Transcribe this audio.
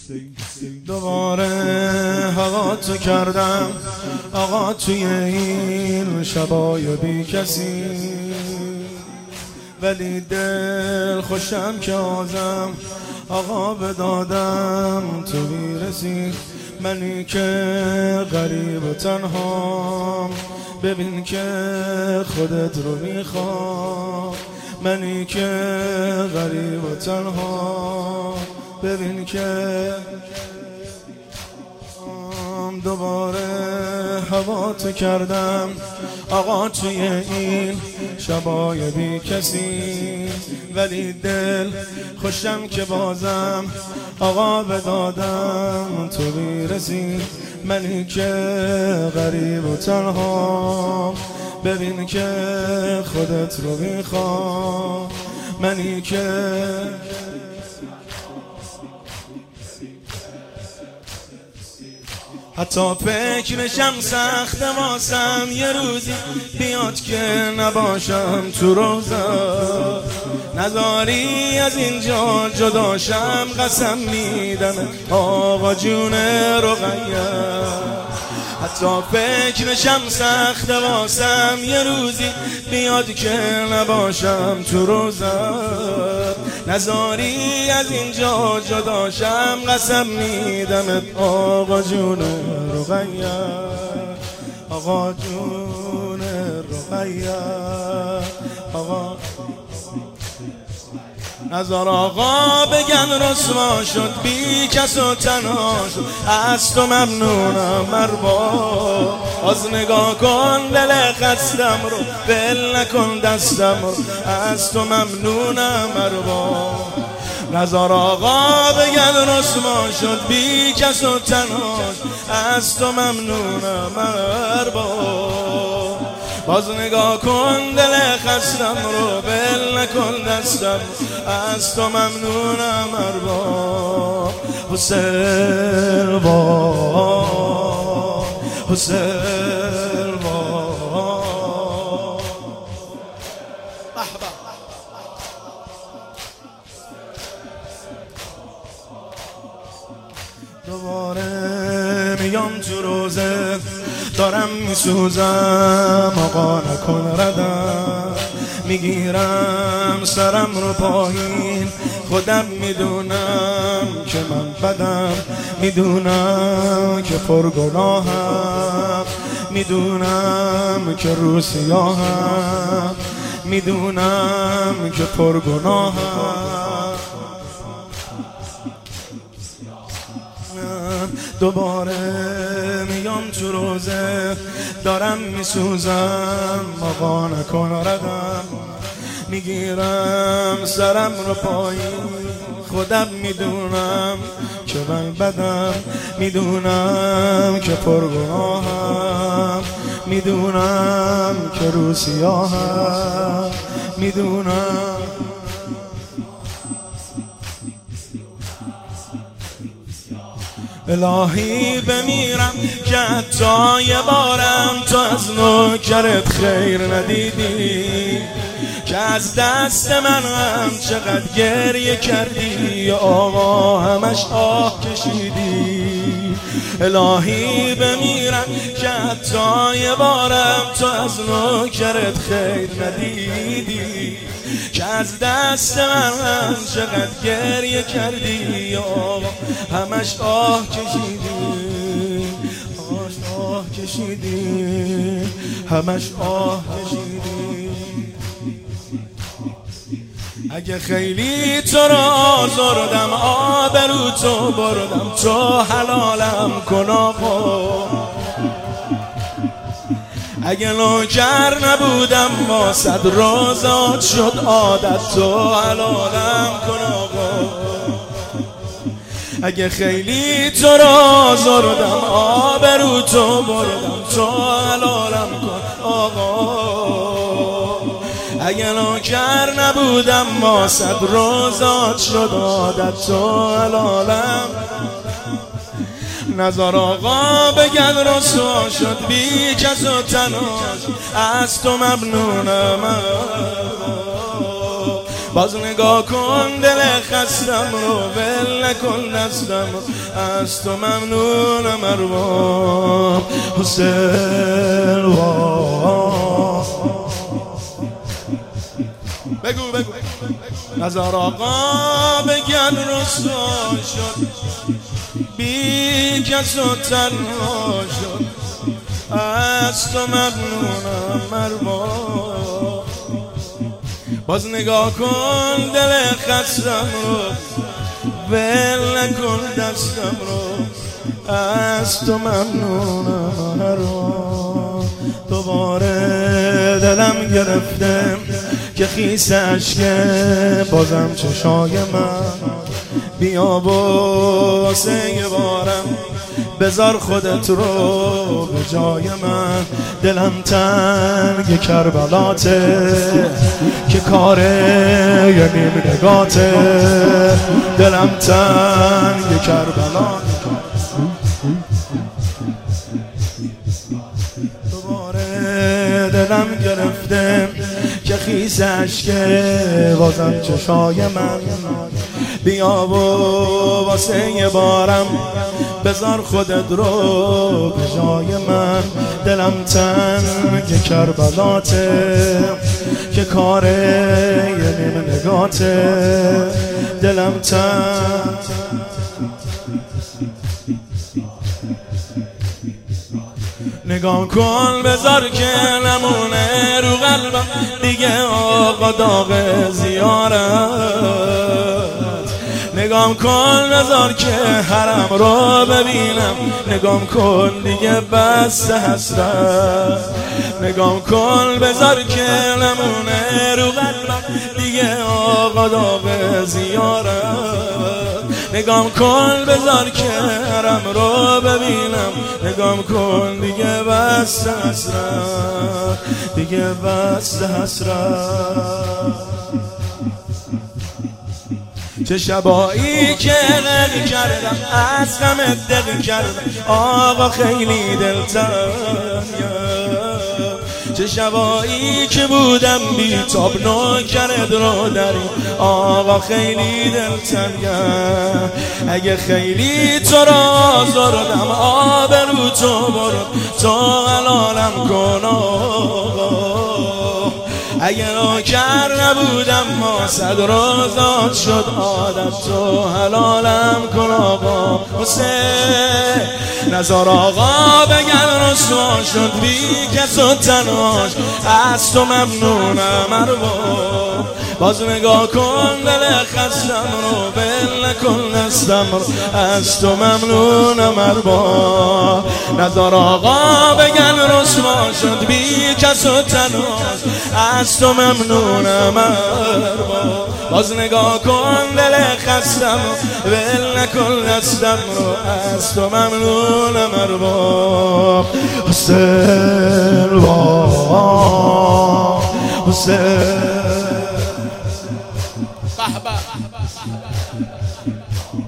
دوباره هوا تو کردم آقا توی این شبای بی کسی، ولی دل خوشم که آزم آقا به دادم تو میرسی. منی که غریب و تنهام ببین که خودت رو میخوام. منی که غریب و تنهام ببین که دوباره هوا تو کردم آقا توی این شبای بی کسی، ولی دل خوشم که بازم آقا به دادم تو میرسی. منی که غریب و تنها ببین که خودت رو میخوام. منی که حتی فکرشم سخت واسم یه روزی بیاد که نباشم تو روزا، نذاری از اینجا جداشم قسم میدم آقا جون رقیه. حتی فکرشم سخت واسم یه روزی بیاد که نباشم تو روزا، نذاری از اینجا جداشم قسم میدم آقا جون رقیه. آقا جون رقیه آقا نظر آقا بگن رسوا شد بی کس و تنها شد، از تو ممنونم مربا. از نگاه کن دل خستم رو بل نکن دستم رو، از تو ممنونم مربا. نظر آقا بگن رسوا شد بی کس و تنها شد، از تو ممنونم مربا. باز نگاه کن دل خستم رو بل نکن دستم، از تو ممنونم ارباب. حسین با حسین با دوباره میام تو روزه دارم میسوزم آقا نکن ردم. میگیرم سرم رو پایین خودم میدونم که من بدم، میدونم که پرگناهم، میدونم که رو سیاهم، میدونم که پرگناهم. دوباره میام تو روزه دارم میسوزم آقا نکن ردم. میگیرم سرم رو پایین خودم میدونم که من بدم، میدونم که پرگناهم، میدونم که رو سیاهم، میدونم الهی بمیرم که حتی یه بارم تو از نوکرت خیر ندیدی، که از دست من هم چقدر گریه کردی آقا همش آه کشیدی. الهی بمیرم که حتی یه بارم تو از نوکرت خیر ندیدی، که از دست من هم چقدر گریه کردی آقا همش آه کشیدی، آه کشیدی، همش آه کشیدی. اگه خیلی تو را آزردم آبرو تو بردم تو حلالم کن آقا. اگه نوکر نبودم با صد روزات شد عادت تو حلالم کن آقا. اگه خیلی تو را آزردم آبرو تو بردم تو حلالم کن آقا. اگه نوکر نبودم با صد روزات شد عادت تو حلالم. نظر آقا بگن رسوا شد بی کس و تنها، از تو ممنونم. باز نگاه کن دل خستم رو، ول نکن دستم رو، از تو ممنونم ارباب حسین. بگو نزار آقا بگن رسوا شد، بی کس و تنها شد، از تو ممنونم ارباب. باز نگاه کن دل خستم رو، ول نکن دستم رو، از تو ممنونم ارباب. دوباره دلم گرفته که خیس اشکه بازم چشای من، بیا واسه یه بارم بذار خودت رو به جای من. دلم تنگ کربلاته که کار یه نیم نگاته، دلم تنگ کربلاته. دوباره دلم گرفته که خیس اشکه بازم چشای من، بیا و واسه یه بارم بذار خودت رو به جای من. دلم تنگ کربلاته که کار یه نیم نگاته، دلم تنگ. نگاه کن بذار که نمونه رو قلبم دیگه آقا داغ زیارت. نگاه کن بذار که حرم رو ببینم، نگاه کن دیگه بس حسرت. نگاه کن بذار که نمونه رو قلبم دیگه آقا داغ زیارت. نگاه کن بذار که حرم رو ببینم، نگاه کن دیگه بس حسرت، دیگه بس حسرت. چه شبایی که غم کردم از غم دل کردم آقا خیلی دلتنگم. چه شبایی که بودم بی تاب نوکرت رو داری آقا خیلی دلتنگم. اگه خیلی تو را آزردم آبرو تو برد تو حلالم کن آقا. اگه نوکر نبودم ما صد روزات شد عادت تو حلالم کن آقا حسین. نزار آقا بگن رسوا شد بی کس و تنهاش، از تو ممنونم ارباب. باز نگاه کن دل خستم رو، ول نکن دستم رو، از تو ممنونم ارباب. نزار آقا بگن رسوا شد بی کس و تنهاش، از تو ممنونم ارباب. باز نگاه کن دل خستم رو، ول نکن دستم رو، از تو ممنونم ارباب حسین. حسین